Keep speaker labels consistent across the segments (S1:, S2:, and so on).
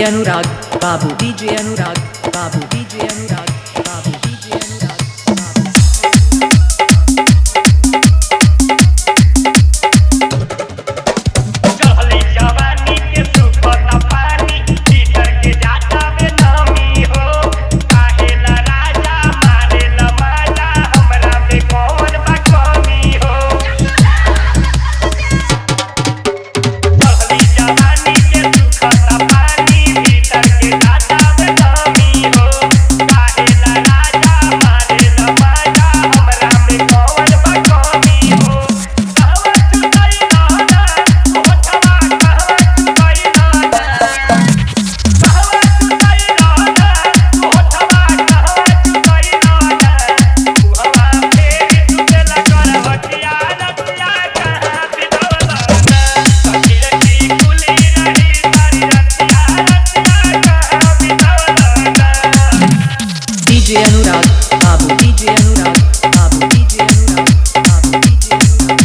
S1: Anurag Babu, DJ Anurag Babu, DJ Anurag Babu, DJ Anurag Babu.
S2: चहली जवानी के सुखता पानी लीटर के जाता में नामी हो काहेला राजा मारेला माजा हमरा पे कौन बा कमी हो चहली जवानी के सुखता पानी लीटर के जाता में नामी हो काहेला राजा मारेला माजा हमरा पे कौन बा कमी हो कहवा चुकाई ना ओठवा कहवा चुकाई ना कहवा चुकाई ना ओठवा कहवा चुकाई ना मुहवा फेरी सुतेला करवटिया रतिया कहाँ बितवला सखीर की कुली रही सारी रतिया रतिया कहाँ बितवला
S1: DJ Anurag Babu, DJ Anurag Babu, DJ Anurag Babu, DJ Anurag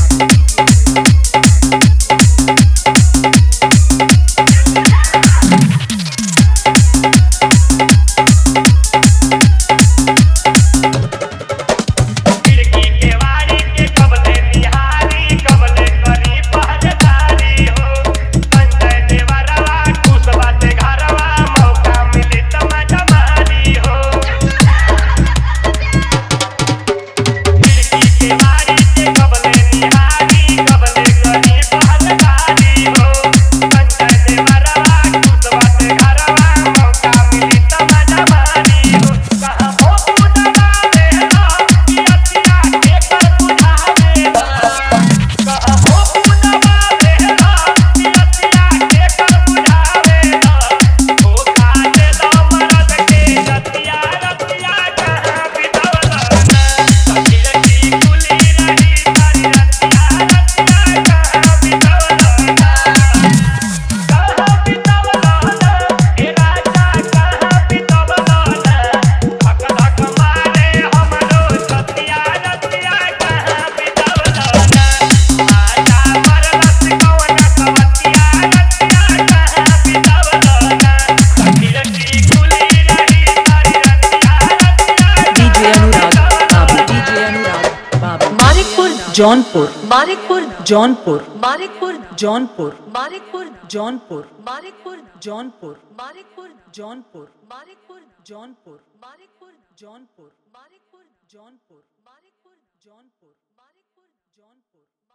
S2: खिड़की के वारी के कबले निहारी कबले करी पहरेदारी हो संजय देवरवा खुश बाटे घरवा मौका मिली त मजा मारी हो खिड़की के वारी के कबले निहारी कबले करी पहरेदारी हो संजय देवरवा खुश बाटे घरवा मौका मिली त मजा मारी हो कहाँ हो पुनवा देला पियतिया के कर बुझावेला कहाँ हो पुनवा देला पियतिया के कर बुझावेला हो खा देला मरद के रतिया रतिया कहाँ बितवला सखीर की कुली रही सारी रतिया रतिया कहाँ बितवला कहाँ बितवला हे राजा कहाँ बितवला धक धक मारे हमरो सतिया रतिया कहाँ बितवला आजा मरलस कौन सवतिया रतिया कहाँ बितवला सखीर की कुली रही सारी रतिया रतिया
S1: DJ Anurag Babu, DJ Anurag Babu. Manikpur, Jaunpur, Manikpur, Jaunpur, Manikpur, Jaunpur, Manikpur, Jaunpur, Manikpur, Jaunpur, Manikpur, Jaunpur, Manikpur, Jaunpur, Manikpur, Jaunpur, Manikpur, Jaunpur, Manikpur, Jaunpur, Manikpur, Jaunpur.